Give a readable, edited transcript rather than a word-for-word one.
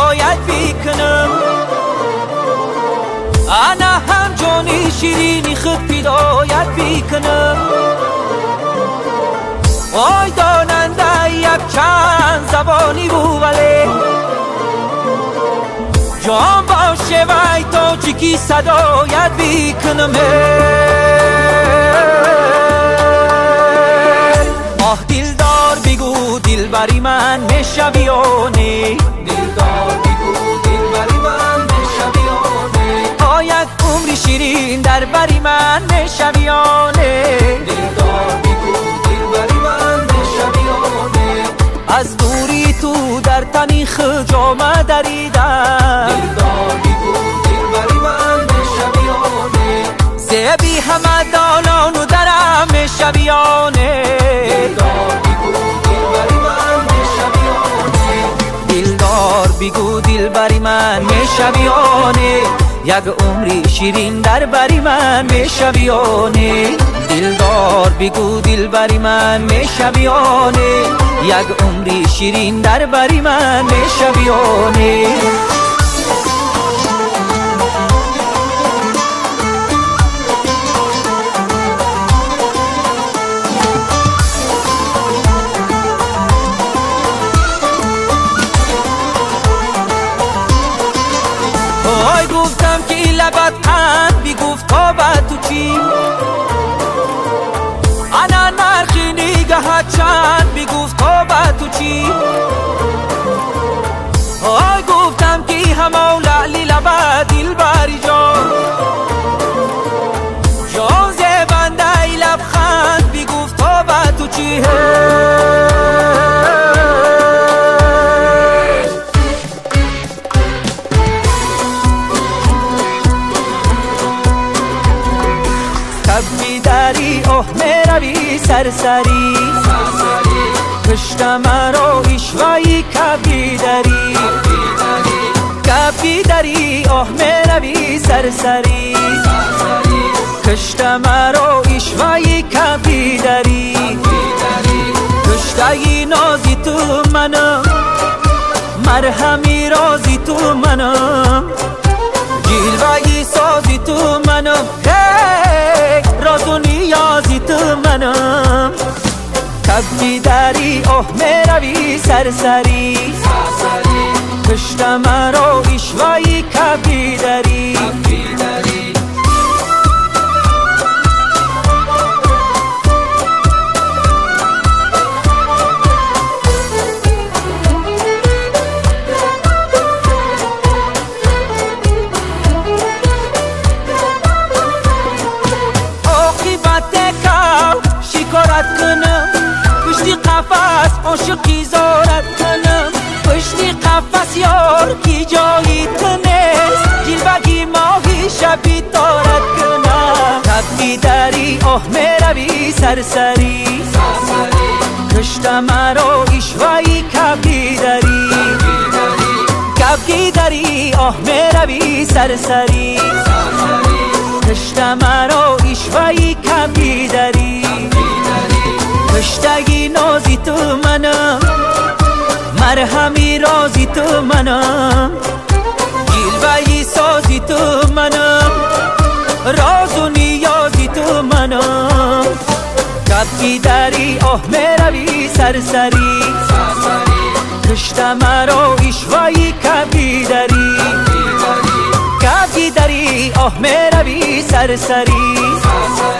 فدایت بیکنم انا هم جانی شیرینی خود فدایت بیکنم وای داننده یک چند زبانی بو ولی جان باشه وای تو چکی صدایت بیکنم آه دلدار بگو دلبری من میشویانه دلدار بگو دلبری من میشویانه آه یک عمری شیرین در بری من میشویانه دلدار بگو دلبری من میشویانه از دوری تو در تنی خجامه دریدم دلدار بگو دلبری من میشویانه زیبی همه دالان و درم میشویانه دلدار بگو دلبری من میشویانه دلدار بگو دلبری من میشویانه یک عمری شیرین در بری من میشویانه دلدار بگو دلبری من میشویانه یک عمری شیرین در بری من میشویانه آی گفتم که این لبت قند بگفت تا با تو چی انا نرخی نگه چند بگفت تا با تو چی آی گفتم که همه لعلی لبت دلبری جان جان زیبنده ای لبخند بگفت تا با تو چی کبی داری اوه میروی سرسری کشت مرا ایشوایی کبی داری کبی داری اوه میروی سرسری کشت مرا ایشوایی کبی داری کشتگی نازی تو منم مرهمی رازی تو منم جلوهی سازی تو منم راز و نیازی تو منم کبی داری اوه میروی سرسری کشت مرا ایشوایی کبی داری پشتی قفس عاشقی زارت کنم پشتی قفس یار کی جایی تنست جلوگی ماهی شبی تارت کنم کبی داری اوه میروی سرسری کشت مرا ایشوایی کبی داری کبی داری اوه میروی سرسری کشت مرا ایشوایی کبی داری کشتگی نازی تو منم مرهمی رازی تو منم جلوهی سازی تو منم راز و نیازی تو منم کبی داری اوه میروی سرسری کشت مرا ایشوایی کبی داری کبی داری اوه میروی سرسری